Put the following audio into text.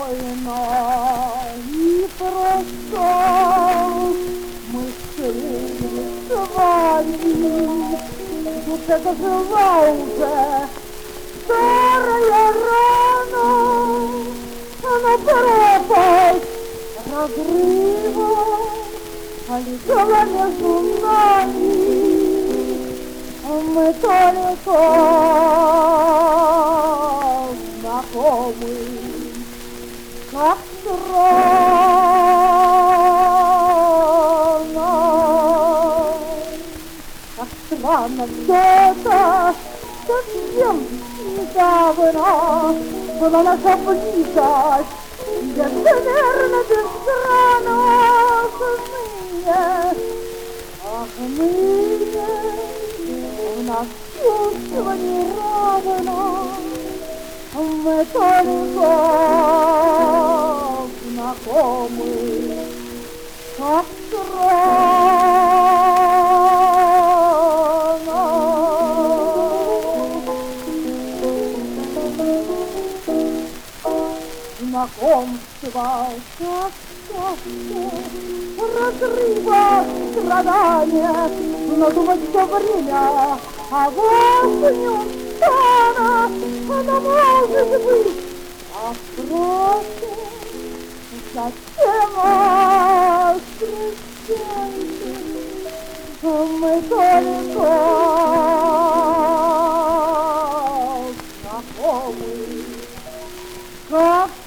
спокойно и просто мы шли с вами. В душе зажила уже старая рана, она пропасть разрывом летела между нами. Мы только знакомы, как странно все это, совсем недавно была наша близость, безмерно, безграничная. Ах, у нас чувство не равно, мы только знакомы, как странно. Знакомство, как счастье, разрыва, страдания, но думать все время, а вот не устана, она может быть, а впрочем, зачем встречаемся, мы только знакомы, как